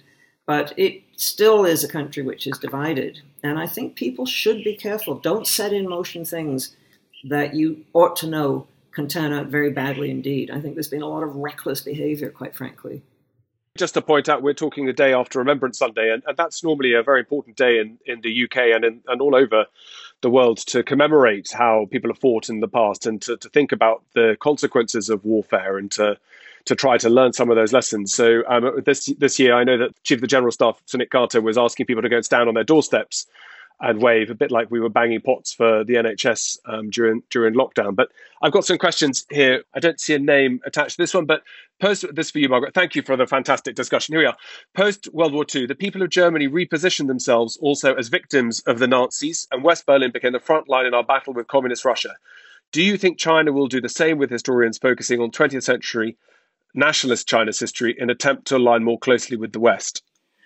But it still is a country which is divided. And I think people should be careful. Don't set in motion things that you ought to know can turn out very badly indeed. I think there's been a lot of reckless behavior, quite frankly. Just to point out, we're talking the day after Remembrance Sunday, and that's normally a very important day in the UK and all over the world to commemorate how people have fought in the past and to think about the consequences of warfare and to try to learn some of those lessons. So this year, I know that Chief of the General Staff, Sir Nick Carter, was asking people to go and stand on their doorsteps and wave, a bit like we were banging pots for the NHS during lockdown. But I've got some questions here. I don't see a name attached to this one, but post this for you, Margaret. Thank you for the fantastic discussion. Here we are. Post World War II, the people of Germany repositioned themselves also as victims of the Nazis, and West Berlin became the front line in our battle with communist Russia. Do you think China will do the same, with historians focusing on 20th century nationalist China's history in an attempt to align more closely with the West?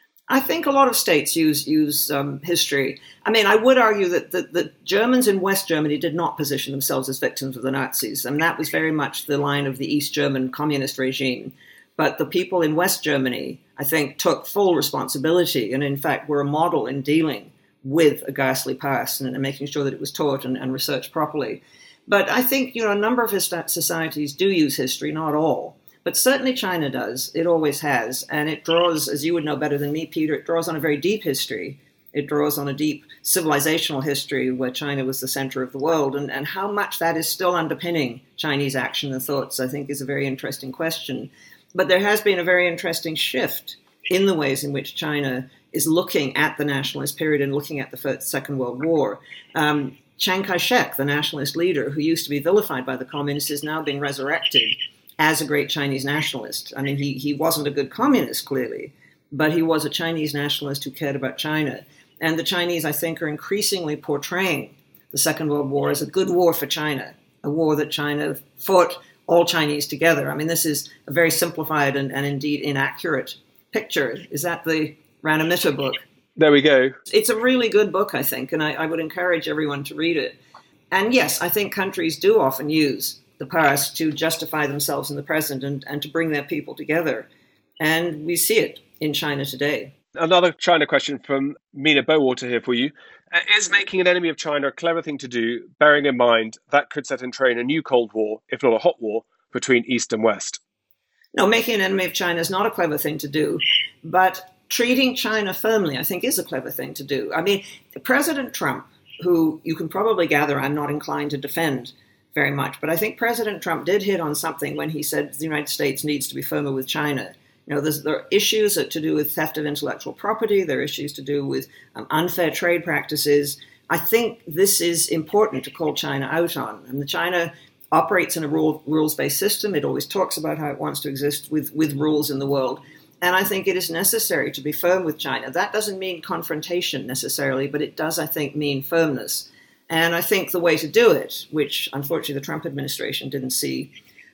I think a lot of states use history. I mean, I would argue that the Germans in West Germany did not position themselves as victims of the Nazis. And that was very much the line of the East German communist regime. But the people in West Germany, I think, took full responsibility and, in fact, were a model in dealing with a ghastly past and making sure that it was taught and researched properly. But I think, a number of societies do use history, not all. But certainly China does. It always has. And it draws, as you would know better than me, Peter, it draws on a very deep history. It draws on a deep civilizational history where China was the center of the world. And how much that is still underpinning Chinese action and thoughts, I think, is a very interesting question. But there has been a very interesting shift in the ways in which China is looking at the nationalist period and looking at the Second World War. Chiang Kai-shek, the nationalist leader who used to be vilified by the communists, is now being resurrected as a great Chinese nationalist. I mean, he wasn't a good communist, clearly, but he was a Chinese nationalist who cared about China. And the Chinese, I think, are increasingly portraying the Second World War as a good war for China, a war that China fought all Chinese together. I mean, this is a very simplified and indeed inaccurate picture. Is that the Ranamitta book? There we go. It's a really good book, I think, and I would encourage everyone to read it. And yes, I think countries do often use the past to justify themselves in the present and to bring their people together. And we see it in China today. Another China question from Mina Bowater here for you. Is making an enemy of China a clever thing to do, bearing in mind that could set in train a new Cold War, if not a hot war, between East and West? No, making an enemy of China is not a clever thing to do, but treating China firmly, I think, is a clever thing to do. I mean, President Trump, who you can probably gather I'm not inclined to defend very much, but I think President Trump did hit on something when he said the United States needs to be firmer with China. There are issues to do with theft of intellectual property. There are issues to do with unfair trade practices. I think this is important to call China out on. And China operates in a rules-based system. It always talks about how it wants to exist with rules in the world. And I think it is necessary to be firm with China. That doesn't mean confrontation necessarily, but it does, I think, mean firmness. And I think the way to do it, which unfortunately the Trump administration didn't see,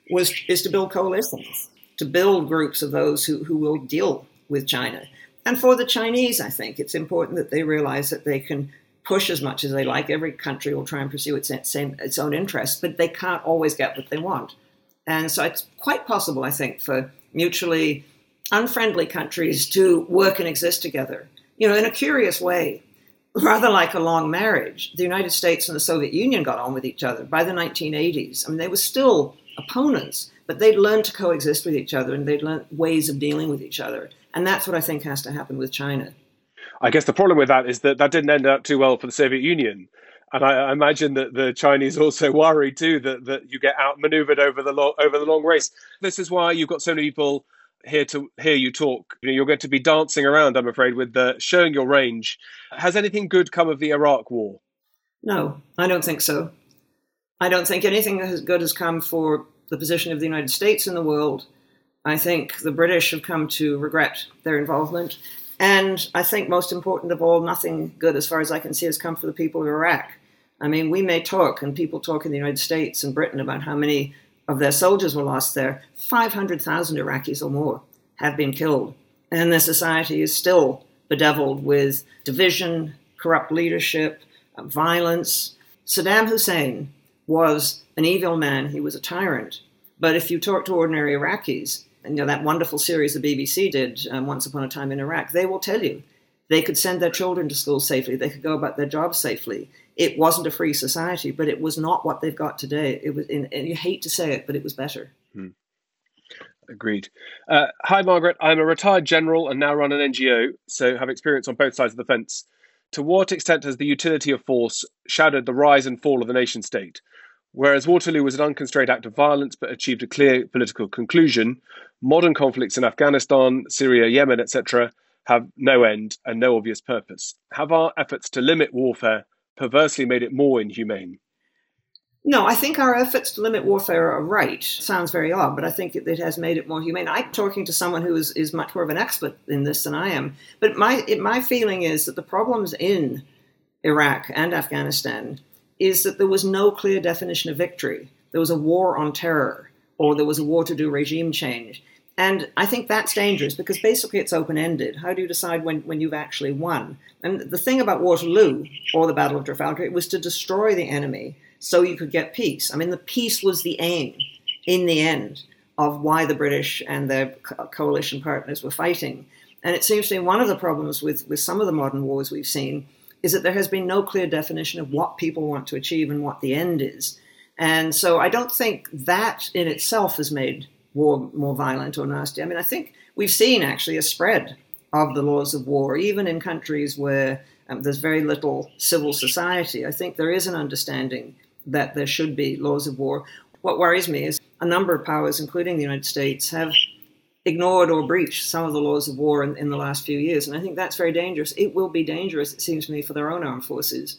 is to build coalitions, to build groups of those who will deal with China. And for the Chinese, I think it's important that they realize that they can push as much as they like. Every country will try and pursue its own interests, but they can't always get what they want. And so it's quite possible, I think, for mutually unfriendly countries to work and exist together. In a curious way, rather like a long marriage, the United States and the Soviet Union got on with each other by the 1980s. I mean, they were still opponents, but they'd learned to coexist with each other and they'd learned ways of dealing with each other. And that's what I think has to happen with China. I guess the problem with that is that didn't end up too well for the Soviet Union. And I imagine that the Chinese also worry too that you get outmaneuvered over the long race. This is why you've got so many people here to hear you talk. You're going to be dancing around, I'm afraid, with showing your range. Has anything good come of the Iraq War? No, I don't think so. I don't think anything good has come for the position of the United States in the world. I think the British have come to regret their involvement. And I think most important of all, nothing good, as far as I can see, has come for the people of Iraq. I mean, we may talk, and people talk in the United States and Britain about how many of their soldiers were lost there. 500,000 Iraqis or more have been killed. And their society is still bedeviled with division, corrupt leadership, violence. Saddam Hussein was an evil man. He was a tyrant. But if you talk to ordinary Iraqis, and that wonderful series the BBC did, Once Upon a Time in Iraq, they will tell you they could send their children to school safely. They could go about their jobs safely. It wasn't a free society, but it was not what they've got today. It was, and you hate to say it, but it was better. Agreed. Hi, Margaret. I'm a retired general and now run an NGO, so have experience on both sides of the fence. To what extent has the utility of force shadowed the rise and fall of the nation state? Whereas Waterloo was an unconstrained act of violence but achieved a clear political conclusion, modern conflicts in Afghanistan, Syria, Yemen, etc. have no end and no obvious purpose. Have our efforts to limit warfare perversely made it more inhumane? No, I think our efforts to limit warfare are right. Sounds very odd, but I think it has made it more humane. I'm talking to someone who is much more of an expert in this than I am. But my feeling is that the problems in Iraq and Afghanistan is that there was no clear definition of victory. There was a war on terror, or there was a war to do regime change. And I think that's dangerous because basically it's open-ended. How do you decide when you've actually won? And the thing about Waterloo, or the Battle of Trafalgar, it was to destroy the enemy so you could get peace. I mean, the peace was the aim, in the end, of why the British and their coalition partners were fighting. And it seems to me one of the problems with some of the modern wars we've seen is that there has been no clear definition of what people want to achieve and what the end is. And so I don't think that in itself has made war more violent or nasty. I mean, I think we've seen actually a spread of the laws of war, even in countries where there's very little civil society. I think there is an understanding that there should be laws of war. What worries me is a number of powers, including the United States, have ignored or breached some of the laws of war in the last few years. And I think that's very dangerous. It will be dangerous, it seems to me, for their own armed forces.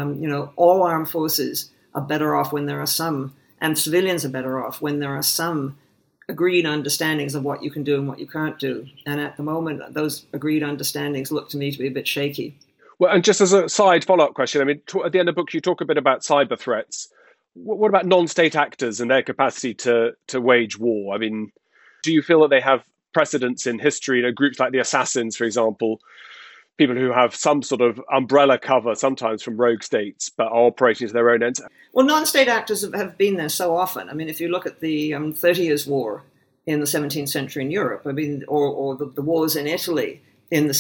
All armed forces are better off when there are some, and civilians are better off when there are some agreed understandings of what you can do and what you can't do. And at the moment, those agreed understandings look to me to be a bit shaky. Well, and just as a side follow-up question, I mean, at the end of the book, you talk a bit about cyber threats. What about non-state actors and their capacity to wage war? I mean, do you feel that they have precedence in history? Groups like the Assassins, for example, people who have some sort of umbrella cover, sometimes from rogue states, but are operating to their own ends? Well, non-state actors have been there so often. I mean, if you look at the 30 Years' War in the 17th century in Europe, I mean, or the wars in Italy in the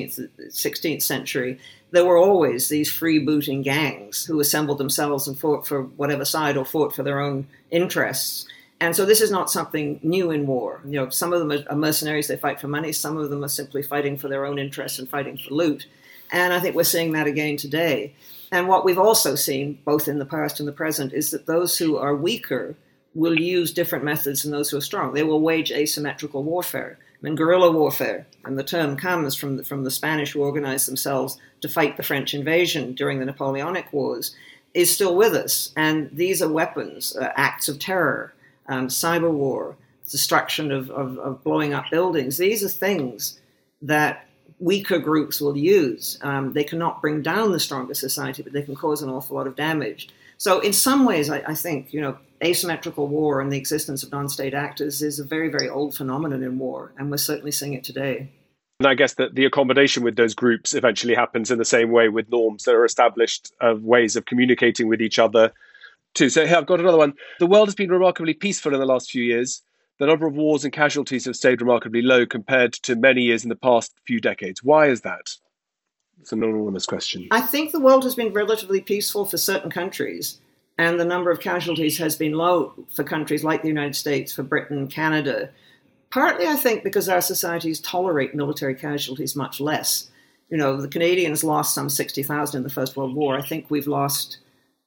16th century, there were always these freebooting gangs who assembled themselves and fought for whatever side or fought for their own interests. And so this is not something new in war. Some of them are mercenaries, they fight for money. Some of them are simply fighting for their own interests and fighting for loot. And I think we're seeing that again today. And what we've also seen, both in the past and the present, is that those who are weaker will use different methods than those who are strong. They will wage asymmetrical warfare. I mean, guerrilla warfare, and the term comes from the Spanish who organized themselves to fight the French invasion during the Napoleonic Wars, is still with us. And these are weapons, acts of terror, cyber war, destruction of blowing up buildings. These are things that weaker groups will use. They cannot bring down the stronger society, but they can cause an awful lot of damage. So in some ways, I think, asymmetrical war and the existence of non-state actors is a very, very old phenomenon in war, and we're certainly seeing it today. And I guess that the accommodation with those groups eventually happens in the same way with norms that are established of ways of communicating with each other too. So here, I've got another one. The world has been remarkably peaceful in the last few years. The number of wars and casualties have stayed remarkably low compared to many years in the past few decades. Why is that? It's an anonymous question. I think the world has been relatively peaceful for certain countries, and the number of casualties has been low for countries like the United States, for Britain, Canada. Partly, I think, because our societies tolerate military casualties much less. The Canadians lost some 60,000 in the First World War. I think we've lost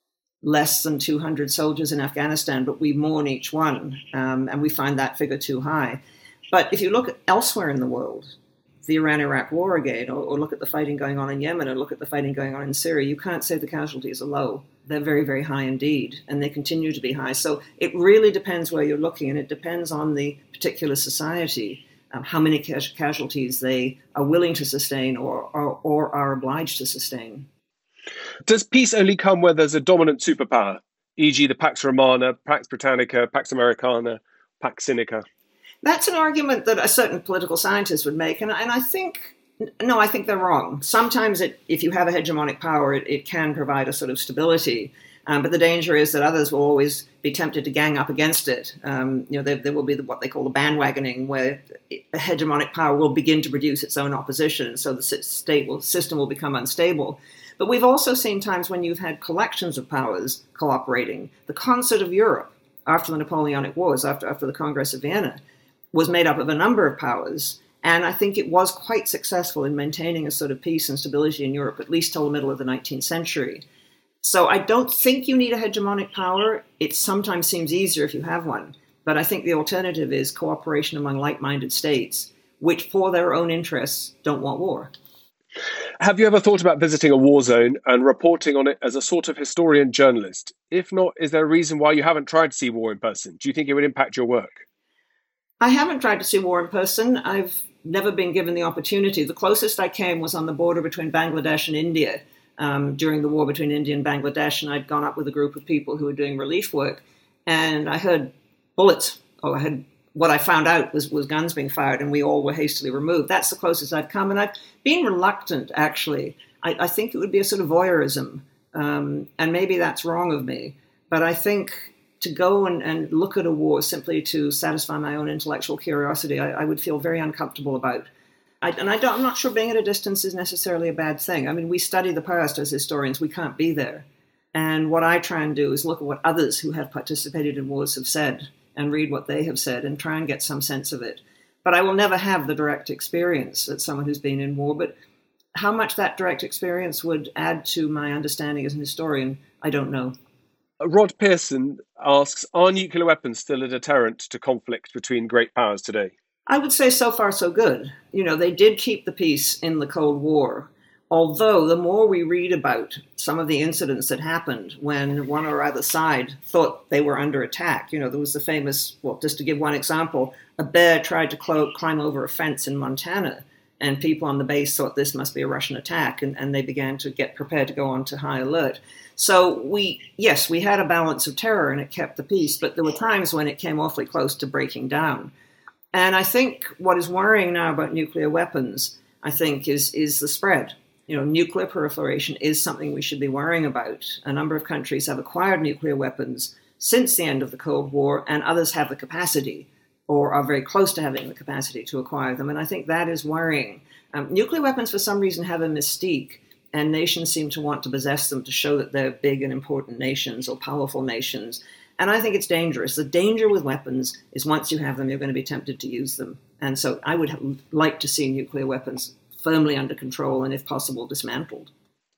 less than 200 soldiers in Afghanistan, but we mourn each one, and we find that figure too high. But if you look elsewhere in the world, the Iran-Iraq war again, or look at the fighting going on in Yemen, or look at the fighting going on in Syria, you can't say the casualties are low. They're very, very high indeed, and they continue to be high. So it really depends where you're looking, and it depends on the particular society, how many casualties they are willing to sustain or are obliged to sustain. Does peace only come where there's a dominant superpower, e.g. the Pax Romana, Pax Britannica, Pax Americana, Pax Sinica? That's an argument that a certain political scientist would make, and I think they're wrong. Sometimes if you have a hegemonic power, it can provide a sort of stability. But the danger is that others will always be tempted to gang up against it. There will be what they call the bandwagoning, where a hegemonic power will begin to produce its own opposition, so the system will become unstable. But we've also seen times when you've had collections of powers cooperating. The Concert of Europe, after the Napoleonic Wars, after the Congress of Vienna, was made up of a number of powers. And I think it was quite successful in maintaining a sort of peace and stability in Europe, at least till the middle of the 19th century. So I don't think you need a hegemonic power. It sometimes seems easier if you have one. But I think the alternative is cooperation among like-minded states, which for their own interests don't want war. Have you ever thought about visiting a war zone and reporting on it as a sort of historian journalist? If not, is there a reason why you haven't tried to see war in person? Do you think it would impact your work? I haven't tried to see war in person. I've never been given the opportunity. The closest I came was on the border between Bangladesh and India during the war between India and Bangladesh, and I'd gone up with a group of people who were doing relief work, and I heard bullets. What I found out was guns being fired, and we all were hastily removed. That's the closest I've come, and I've been reluctant, actually. I think it would be a sort of voyeurism, and maybe that's wrong of me, but I think to go and look at a war simply to satisfy my own intellectual curiosity, I would feel very uncomfortable about. I'm not sure being at a distance is necessarily a bad thing. I mean, we study the past as historians. We can't be there. And what I try and do is look at what others who have participated in wars have said and read what they have said and try and get some sense of it. But I will never have the direct experience that someone who's been in war. But how much that direct experience would add to my understanding as an historian, I don't know. Rod Pearson asks, are nuclear weapons still a deterrent to conflict between great powers today? I would say so far so good. They did keep the peace in the Cold War, although the more we read about some of the incidents that happened when one or other side thought they were under attack. There was the famous, just to give one example, a bear tried to climb over a fence in Montana, and people on the base thought this must be a Russian attack, and they began to get prepared to go on to high alert. So we had a balance of terror and it kept the peace, but there were times when it came awfully close to breaking down. And I think what is worrying now about nuclear weapons, I think, is the spread. Nuclear proliferation is something we should be worrying about. A number of countries have acquired nuclear weapons since the end of the Cold War, and others have the capacity or are very close to having the capacity to acquire them. And I think that is worrying. Nuclear weapons, for some reason, have a mystique, and nations seem to want to possess them to show that they're big and important nations or powerful nations. And I think it's dangerous. The danger with weapons is once you have them, you're going to be tempted to use them. And so I would like to see nuclear weapons firmly under control and, if possible, dismantled.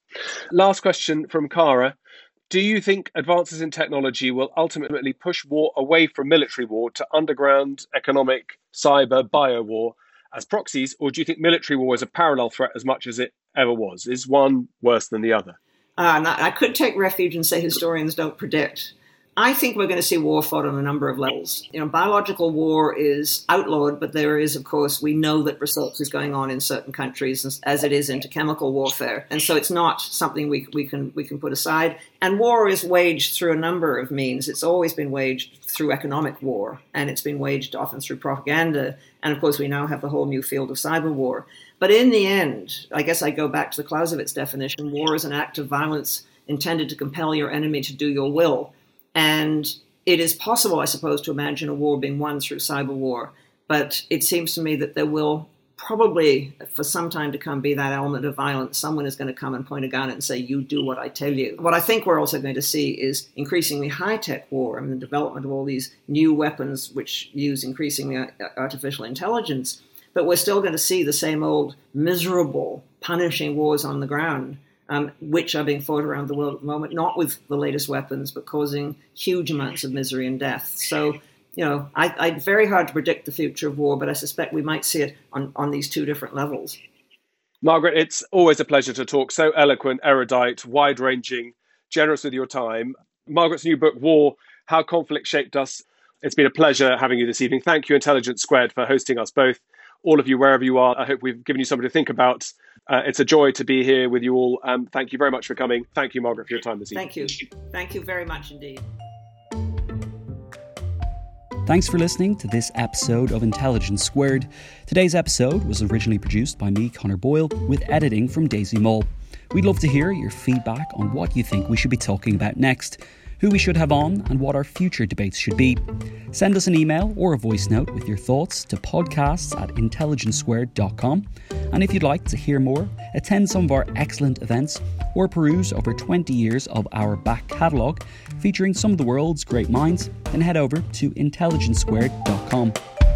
Last question from Cara. Do you think advances in technology will ultimately push war away from military war to underground, economic, cyber, bio war as proxies, or do you think military war is a parallel threat as much as it ever was? Is one worse than the other? I could take refuge and say historians don't predict. I think we're going to see war fought on a number of levels. Biological war is outlawed, but there is, of course, we know that research is going on in certain countries as it is into chemical warfare. And so it's not something we can put aside. And war is waged through a number of means. It's always been waged through economic war, and it's been waged often through propaganda. And of course, we now have the whole new field of cyber war. But in the end, I guess I go back to the Clausewitz definition, war is an act of violence intended to compel your enemy to do your will. And it is possible, I suppose, to imagine a war being won through cyber war. But it seems to me that there will probably, for some time to come, be that element of violence. Someone is going to come and point a gun and say, you do what I tell you. What I think we're also going to see is increasingly high-tech war. The development of all these new weapons which use increasingly artificial intelligence. But we're still going to see the same old miserable, punishing wars on the ground, which are being fought around the world at the moment, not with the latest weapons, but causing huge amounts of misery and death. So, it's very hard to predict the future of war, but I suspect we might see it on these two different levels. Margaret, it's always a pleasure to talk. So eloquent, erudite, wide-ranging, generous with your time. Margaret's new book, War, How Conflict Shaped Us. It's been a pleasure having you this evening. Thank you, Intelligence Squared, for hosting us both. All of you, wherever you are, I hope we've given you something to think about. It's a joy to be here with you all. Thank you very much for coming. Thank you, Margaret, for your time this evening. Thank you. Thank you very much indeed. Thanks for listening to this episode of Intelligence Squared. Today's episode was originally produced by me, Connor Boyle, with editing from Daisy Mull. We'd love to hear your feedback on what you think we should be talking about next, who we should have on, and what our future debates should be. Send us an email or a voice note with your thoughts to podcasts@intelligencesquared.com. And if you'd like to hear more, attend some of our excellent events, or peruse over 20 years of our back catalogue featuring some of the world's great minds, then head over to intelligencesquared.com.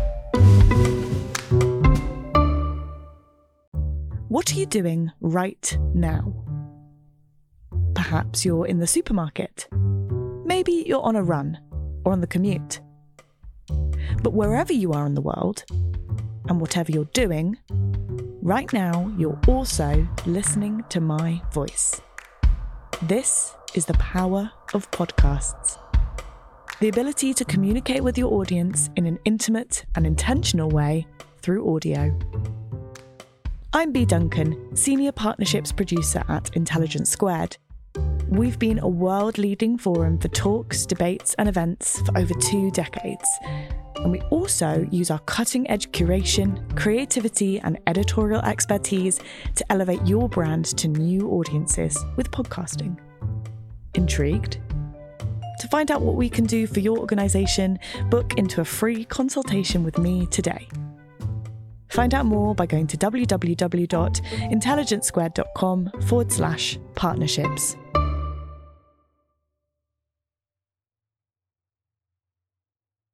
What are you doing right now? Perhaps you're in the supermarket. Maybe you're on a run or on the commute. But wherever you are in the world, and whatever you're doing, right now you're also listening to my voice. This is the power of podcasts. The ability to communicate with your audience in an intimate and intentional way through audio. I'm Bea Duncan, Senior Partnerships Producer at Intelligence Squared. We've been a world-leading forum for talks, debates and events for over 2 decades. And we also use our cutting-edge curation, creativity and editorial expertise to elevate your brand to new audiences with podcasting. Intrigued? To find out what we can do for your organisation, book into a free consultation with me today. Find out more by going to www.intelligencesquared.com/partnerships.